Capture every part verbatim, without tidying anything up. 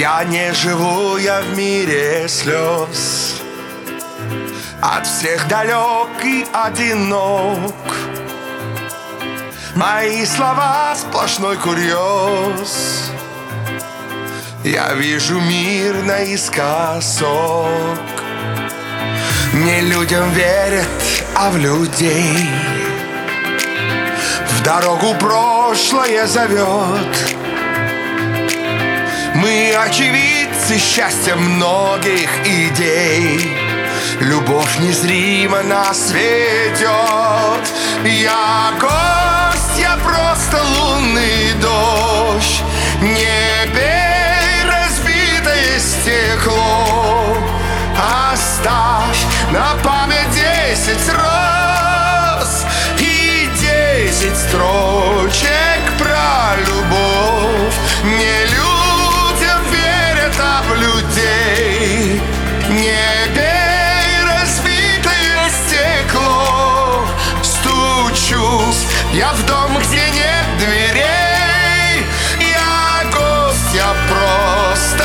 Я не живу, я в мире слез, от всех далек и одинок. Мои слова сплошной курьез. Я вижу мир наискосок. Не людям верят, а в людей. В дорогу прошлое зовет. Мы очевидцы счастья многих идей. Любовь незримо нас ведет. Я гость, я просто лунный дождь. Не бей разбитое стекло. Оставь на память десять роз и десять строчек про любовь. Не людям верят, а в людей. Не бей разбитое стекло. Стучусь я в дом, где нет дверей. Я гость, я просто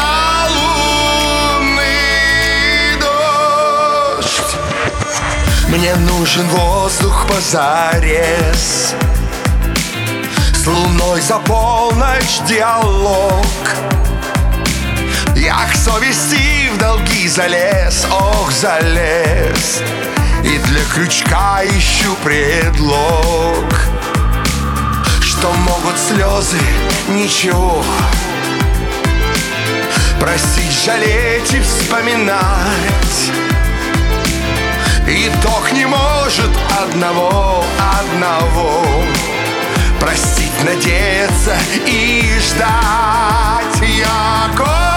лунный дождь. Мне нужен воздух позарез, с луной за полночь диалог. Я к совести в долги залез, ох, залез. И для крючка ищу предлог. Что могут слезы, ничего. Просить, жалеть и вспоминать. Итог не может одного, одного. Простить, надеяться и ждать. Я